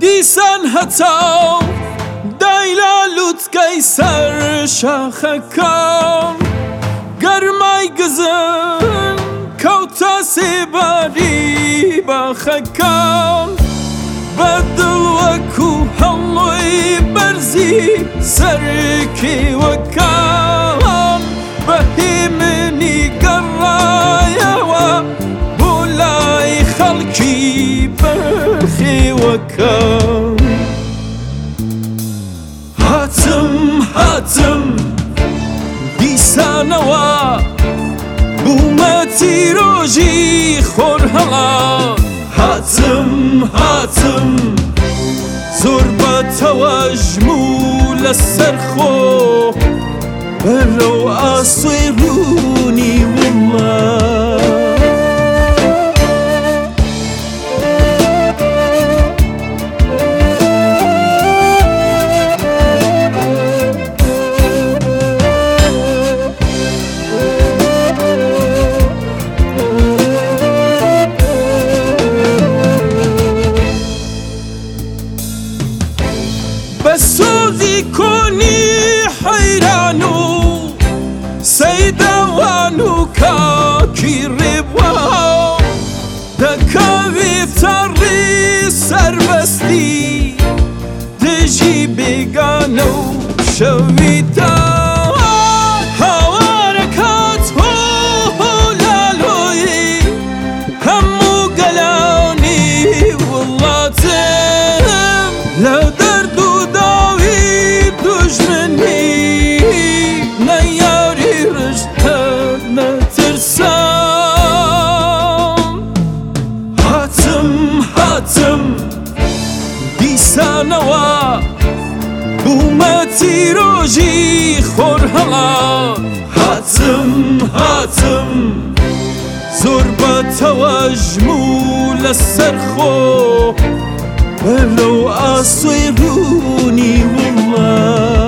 دیسان هەتاو دایلا لووتکەی سەر شاخەکان گەرمای گزن کەوتە سێباری باخەکان بەدڵ وەکو هەڵۆی بەرزی سەرکێوەکان بەهێمنی گەڕایەوە بۆ لای خەڵکی بەخێوەکان هاتم دیسانەوە بوومە تیرۆژی خۆر هەڵات هاتم زۆر بەتەوە ژموو لەسەر خۆ بەرەو ئاسۆی ڕوونی وڵات بەسۆزی کۆنی حەیران و سەیداوان و کاکی ڕێبوا دەکەوێتە ڕێ سەربەستی دژی بێگانە و شەویدا هاوارەکات هۆلالۆی هەموو گەلانی وڵاتم لە دەرد و دیسانەوە بوومە تیرۆژی خۆر هەڵات هاتم زۆر بەتەوە ژموو لەسەر خۆ بەرەو ئاسۆی ڕوونی وڵات